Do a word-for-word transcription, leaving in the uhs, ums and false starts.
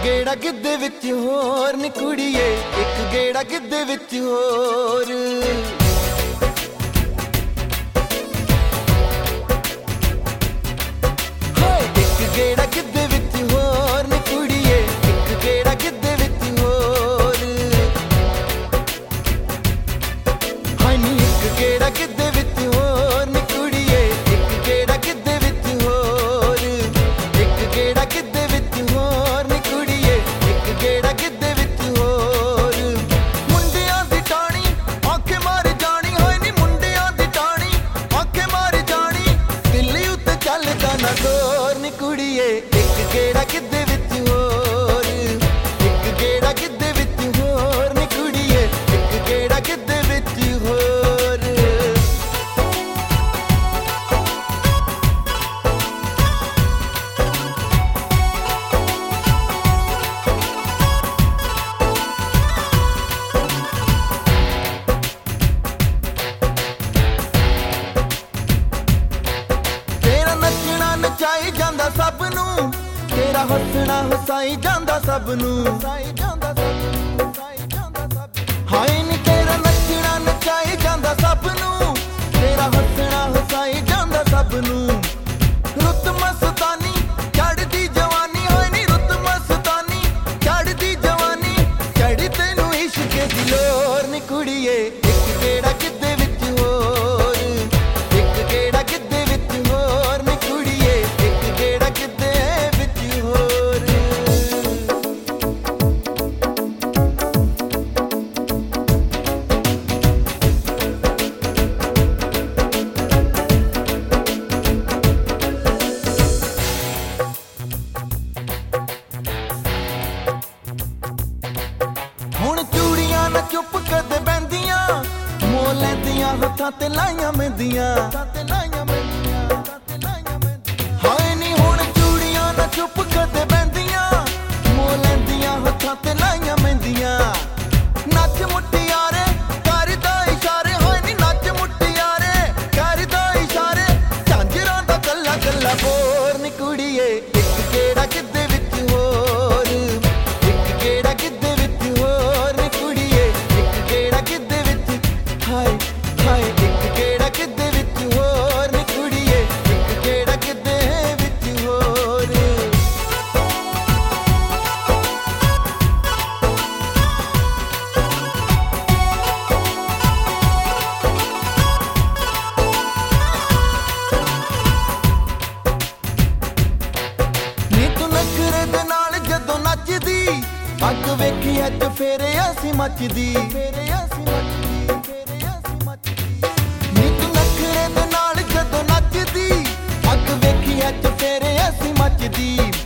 ਗੇੜਾ ਗਿੱਧੇ ਵਿੱਚ ਹੋਰ ਨੀ ਕੁੜੀਏ, ਇੱਕ ਗੇੜਾ ਗਿੱਧੇ ਵਿੱਚ ਹੋਰ। ਹਾਏ ਇੱਕ ਗੇੜਾ ਗਿੱਧੇ ਵਿੱਚ ਹੋਰ ਨੀ ਕੁੜੀਏ, ਇੱਕ ਗੇੜਾ ਗਿੱਧੇ ਵਿੱਚ ਹੋਰ। ਹਾਏ ਨੀ ਇੱਕ ਗੇੜਾ ਗਿੱਧੇ ਵਿੱਚ ਹੋਰ ਨੀ ਕੁੜੀਏ, ਇੱਕ ਗੇੜਾ ਗਿੱਧੇ ਵਿੱਚ ਹੋਰ। ਇੱਕ ਗੇੜਾ ਗਿੱਧੇ ਵਿੱਚ ਹੋਰ ਨੀ ਕੁੜੀਏ, ਇੱਕ ਗੇੜਾ ਗਿੱਧੇ ਵਿੱਚ ਹੋਰ। ਮੁੰਡਿਆਂ ਦੀ ਟਾਣੀ ਆਖੇ ਮਾਰ ਜਾਣੀ, ਹੋਏ ਨੀ ਮੁੰਡਿਆਂ ਦੀ ਟਾਣੀ ਆਖੇ ਮਾਰ ਜਾਣੀ। ਦਿੱਲੀ ਉੱਤੇ ਚੱਲਦਾ ਨਾ ਜ਼ੋਰ ਨੀ ਕੁੜੀਏ, ਇੱਕ ਗੇੜਾ ਗਿੱਧੇ ਵਿੱਚ ਹੋਰ। ਇੱਕ ਗੇੜਾ ਗਿੱਧੇ ਵਿੱਚ ਹੋਰ ਨੀ ਕੁੜੀਏ, ਇੱਕ ਗੇੜਾ ਗਿੱਧੇ ਵਿੱਚ ਹੋਰ। ਤੇਰਾ ਨੱਚਣਾ ਨਚਾਈ ਜਾਂਦਾ ਸਭ ਨੂੰ, ਤੇਰਾ ਹੱਸਣਾ ਹਸਾਈ ਜਾਂਦਾ ਸਭ ਨੂੰ। ਹਾਏ ਨੀ ਤੇਰਾ ਨੱਚਣਾ ਨਚਾਈ ਜਾਂਦਾ ਸਭ ਨੂੰ, ਤੇਰਾ ਹੱਸਣਾ ਹਸਾਈ ਜਾਂਦਾ ਸਭ ਨੂੰ। ਰੁੱਤ ਮਸਤਾਨੀ ਚੜ੍ਹਦੀ ਜਵਾਨੀ, ਹੋਏ ਨੀ ਰੁੱਤ ਮਸਤਾਨੀ ਚੜ੍ਹਦੀ ਜਵਾਨੀ। ਚੜ੍ਹੀ ਤੈਨੂੰ ਇਸ਼ਕ ਦੀ ਲੋਰ ਨੀ ਕੁੜੀਏ, ਇੱਕ ਗੇੜਾ ਗਿੱਧੇ ਵਿੱਚ ਹੋਰ। ਇੱਕ ਗੇੜਾ ਗਿੱਧੇ ਵਿੱਚ ਹੋਰ ਨੀ ਕੁੜੀਏ, ਇੱਕ ਗੇੜਾ ਗਿੱਧੇ ਵਿੱਚ ਹੋਰ। ਹੁਣ ਚੂੜੀਆਂ ਨਾ ਚੁੱਪ ਕਦੇ ਬਹਿੰਦੀਆਂ, ਮੋਹ ਲੈਂਦੀਆਂ ਹੱਥਾਂ ਤੇ ਲਾਈਆਂ ਮਹਿੰਦੀਆਂ। ਹਾਏ ਨੀ ਹੁਣ ਚੂੜੀਆਂ ਨਾ ਚੁੱਪ ਕਦੇ ਬਹਿੰਦੀਆਂ, ਮੋਹ ਲੈਂਦੀਆਂ ਹੱਥਾਂ ਤੇ ਲਾਈਆਂ ਮਹਿੰਦੀਆਂ। ਨੱਚ ਮੁਟਿਆਰੇ ਕਰਦਾ ਇਸ਼ਾਰੇ, ਹੋਏ ਨੀ ਨੱਚ ਮੁਟਿਆਰੇ ਕਰਦਾ ਇਸ਼ਾਰੇ। ਝਾਂਜਰਾਂ ਦਾ ਕੱਲਾ ਕੱਲਾ ਬੋਰ ਨੀ ਕੁੜੀਏ, ਇੱਕ ਗੇੜਾ ਗਿੱਧੇ ਵਿੱਚ ਹੋਰ। ਇੱਕ ਗੇੜਾ ਗਿੱਧੇ ਵਿੱਚ ਹੋਰ ਨੀ ਕੁੜੀਏ, ਇੱਕ ਗੇੜਾ ਗਿੱਧੇ ਵਿੱਚ। ਹਾਏ ਹਾਏ ਇੱਕ ਗੇੜਾ ਗਿੱਧੇ ਵਿੱਚ ਹੋਰ ਨੀ ਕੁੜੀਏ, ਇੱਕ ਗੇੜਾ ਗਿੱਧੇ ਵਿੱਚ ਹੋਰ। ਨੀ ਤੂੰ ਨਖਰੇ ਦੇ ਨਾਲ ਜਦੋਂ ਨੱਚਦੀ, ਅੱਗ ਵੇਖੀ ਅੱਜ ਫੇਰੇ ਅਸੀਂ ਮੱਚਦੀ। ਨੀ ਤੂੰ ਨਖਰੇ ਦੇ ਨਾਲ ਜਦੋਂ ਨੱਚਦੀ, ਅੱਗ ਵੇਖੀ ਅੱਜ ਫੇਰੇ ਅਸੀਂ ਮੱਚਦੀ।